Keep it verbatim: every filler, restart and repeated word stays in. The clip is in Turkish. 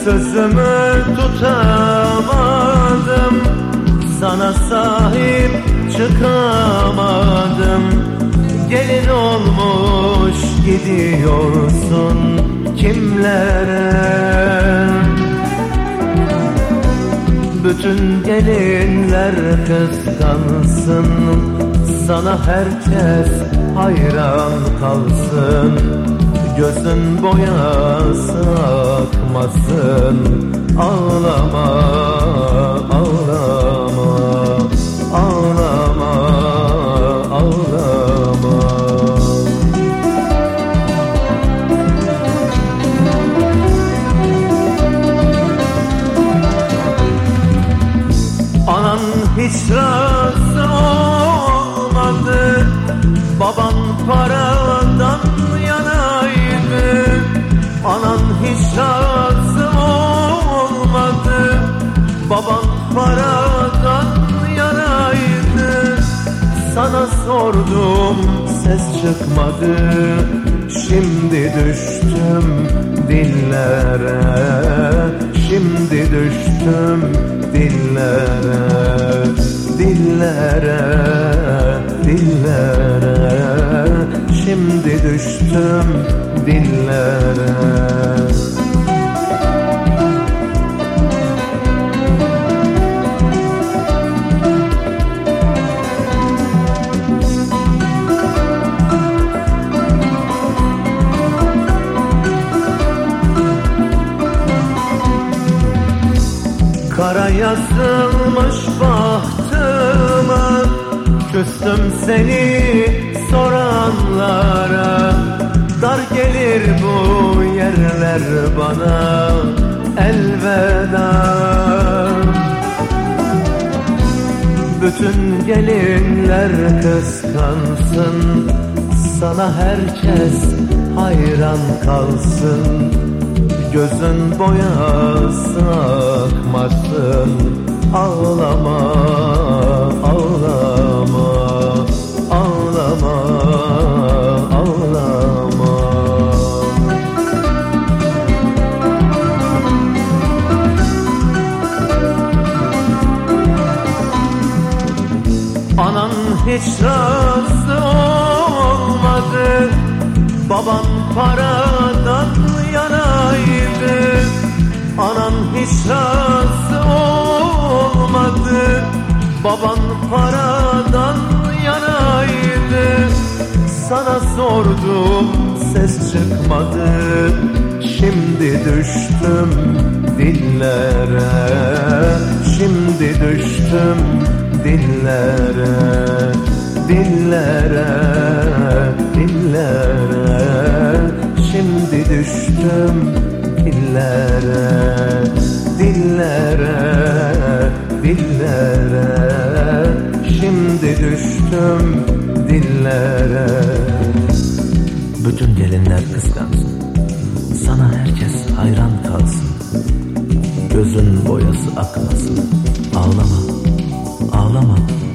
Sözümü tutamadım, sana sahip çıkamadım. Gelin olmuş gidiyorsun kimlere? Bütün gelinler kıskansın, sana herkes hayran kalsın. Gözün boyası akmasın, ağlama, ağlama, ağlama, ağlama. Anan hiç razı olmadı, baban paradan yanaydı. Anan hiç razı olmadı, baban paradan yanaydı. Sana sordum ses çıkmadı, şimdi düştüm dillere. Şimdi düştüm dillere, dillere, dillere. Şimdi düştüm dillere. Kara yazılmış bahtıma, küstüm seni soranlara. Dar gelir bu yerler bana, elveda. Bütün gelinler kıskansın, sana herkes hayran kalsın. Gözün boyası akmasın, ağlama, ağlama, ağlama, ağlama. Anan hiç razı olmadı, baban paradan yanaydı. Anan hiç razı olmadı, baban paradan yanaydı. Sana sordum ses çıkmadı, şimdi düştüm dillere. Şimdi düştüm dillere, dillere, dillere. Şimdi düştüm dillere, dillere, dillere. Şimdi düştüm dillere. Bütün gelinler kıskansın, sana herkes hayran kalsın. Gözün boyası akmasın, ağlama, ağlama.